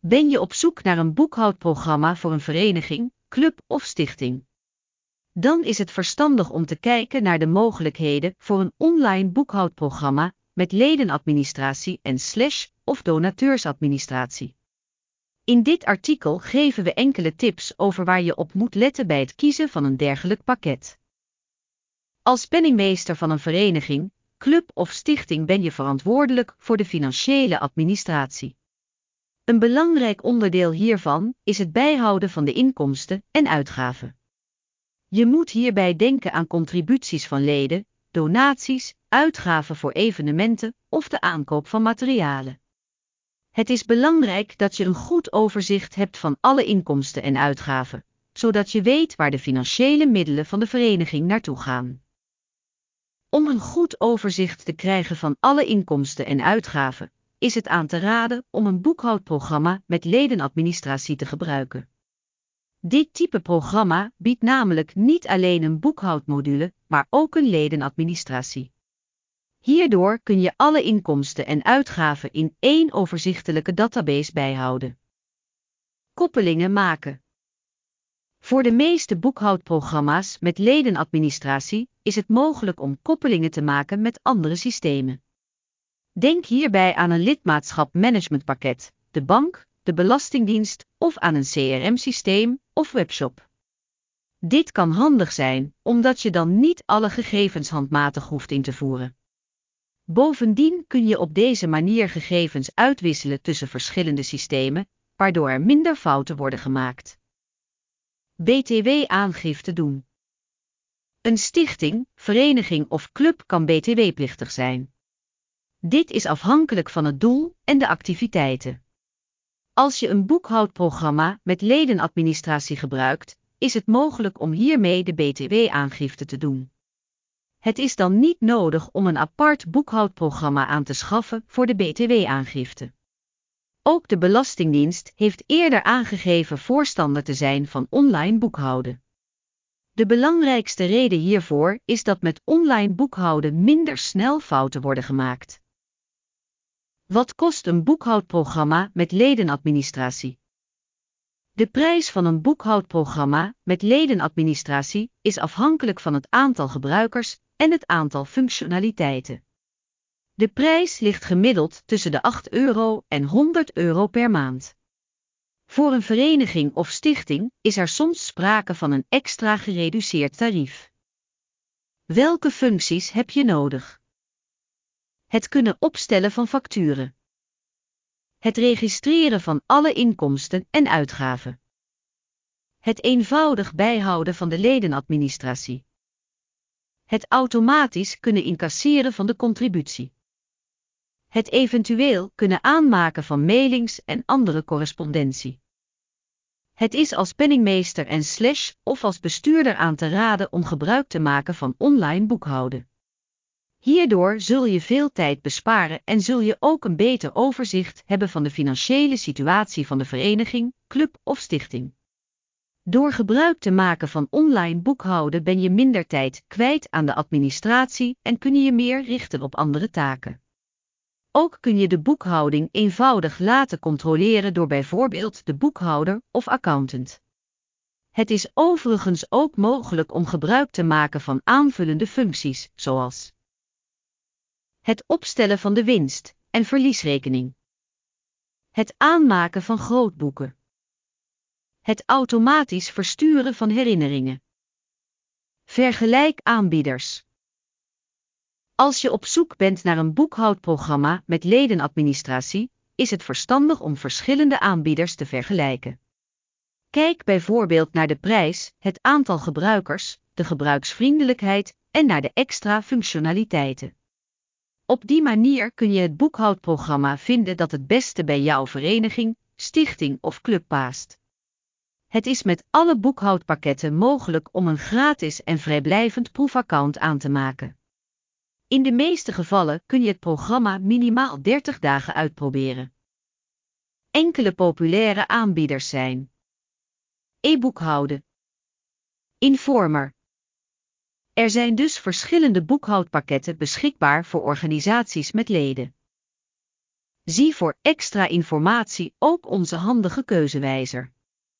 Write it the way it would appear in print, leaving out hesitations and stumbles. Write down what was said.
Ben je op zoek naar een boekhoudprogramma voor een vereniging, club of stichting? Dan is het verstandig om te kijken naar de mogelijkheden voor een online boekhoudprogramma met ledenadministratie en of donateursadministratie. In dit artikel geven we enkele tips over waar je op moet letten bij het kiezen van een dergelijk pakket. Als penningmeester van een vereniging, club of stichting ben je verantwoordelijk voor de financiële administratie. Een belangrijk onderdeel hiervan is het bijhouden van de inkomsten en uitgaven. Je moet hierbij denken aan contributies van leden, donaties, uitgaven voor evenementen of de aankoop van materialen. Het is belangrijk dat je een goed overzicht hebt van alle inkomsten en uitgaven, zodat je weet waar de financiële middelen van de vereniging naartoe gaan. Om een goed overzicht te krijgen van alle inkomsten en uitgaven, is het aan te raden om een boekhoudprogramma met ledenadministratie te gebruiken. Dit type programma biedt namelijk niet alleen een boekhoudmodule, maar ook een ledenadministratie. Hierdoor kun je alle inkomsten en uitgaven in één overzichtelijke database bijhouden. Koppelingen maken. Voor de meeste boekhoudprogramma's met ledenadministratie is het mogelijk om koppelingen te maken met andere systemen. Denk hierbij aan een lidmaatschapmanagementpakket, de bank, de belastingdienst of aan een CRM-systeem of webshop. Dit kan handig zijn, omdat je dan niet alle gegevens handmatig hoeft in te voeren. Bovendien kun je op deze manier gegevens uitwisselen tussen verschillende systemen, waardoor er minder fouten worden gemaakt. BTW-aangifte doen. Een stichting, vereniging of club kan BTW-plichtig zijn. Dit is afhankelijk van het doel en de activiteiten. Als je een boekhoudprogramma met ledenadministratie gebruikt, is het mogelijk om hiermee de BTW-aangifte te doen. Het is dan niet nodig om een apart boekhoudprogramma aan te schaffen voor de BTW-aangifte. Ook de Belastingdienst heeft eerder aangegeven voorstander te zijn van online boekhouden. De belangrijkste reden hiervoor is dat met online boekhouden minder snel fouten worden gemaakt. Wat kost een boekhoudprogramma met ledenadministratie? De prijs van een boekhoudprogramma met ledenadministratie is afhankelijk van het aantal gebruikers en het aantal functionaliteiten. De prijs ligt gemiddeld tussen de €8 en €100 per maand. Voor een vereniging of stichting is er soms sprake van een extra gereduceerd tarief. Welke functies heb je nodig? Het kunnen opstellen van facturen. Het registreren van alle inkomsten en uitgaven. Het eenvoudig bijhouden van de ledenadministratie. Het automatisch kunnen incasseren van de contributie. Het eventueel kunnen aanmaken van mailings en andere correspondentie. Het is als penningmeester en of als bestuurder aan te raden om gebruik te maken van online boekhouden. Hierdoor zul je veel tijd besparen en zul je ook een beter overzicht hebben van de financiële situatie van de vereniging, club of stichting. Door gebruik te maken van online boekhouden ben je minder tijd kwijt aan de administratie en kun je je meer richten op andere taken. Ook kun je de boekhouding eenvoudig laten controleren door bijvoorbeeld de boekhouder of accountant. Het is overigens ook mogelijk om gebruik te maken van aanvullende functies, zoals het opstellen van de winst- en verliesrekening, het aanmaken van grootboeken, het automatisch versturen van herinneringen. Vergelijk aanbieders. Als je op zoek bent naar een boekhoudprogramma met ledenadministratie, is het verstandig om verschillende aanbieders te vergelijken. Kijk bijvoorbeeld naar de prijs, het aantal gebruikers, de gebruiksvriendelijkheid en naar de extra functionaliteiten. Op die manier kun je het boekhoudprogramma vinden dat het beste bij jouw vereniging, stichting of club past. Het is met alle boekhoudpakketten mogelijk om een gratis en vrijblijvend proefaccount aan te maken. In de meeste gevallen kun je het programma minimaal 30 dagen uitproberen. Enkele populaire aanbieders zijn e-boekhouden, Informer. Er zijn dus verschillende boekhoudpakketten beschikbaar voor organisaties met leden. Zie voor extra informatie ook onze handige keuzewijzer.